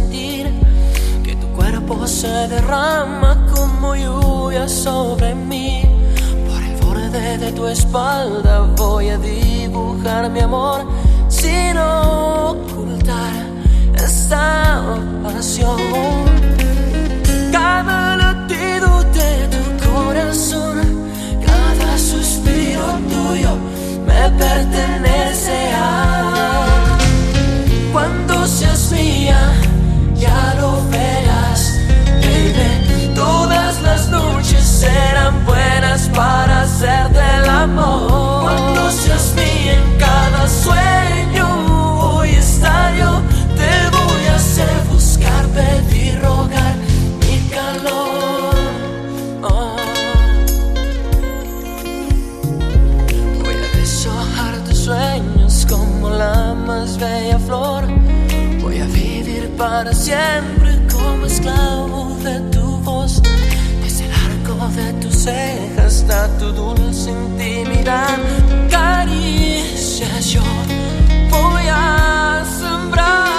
sentir que tu cuerpo se derrama como lluvia sobre mí. Por el borde de tu espalda voy a dibujar mi amor sin ocultar esta pasión. Cada latido de tu corazón, cada suspiro tuyo me pertenece a. Cuando seas mía, ya lo verás, baby. Todas las noches serán buenas para hacerte el amor. Cuando seas mía en cada sueño, hoy está yo. Te voy a hacer buscar, pedir, rogar mi calor. Oh. Voy a deshojar tus sueños como la más bella flor. Voy a vivir para siempre como esclavo de tu voz. Desde el arco de tus cejas hasta tu dulce intimidad. Caricias yo voy a sembrar.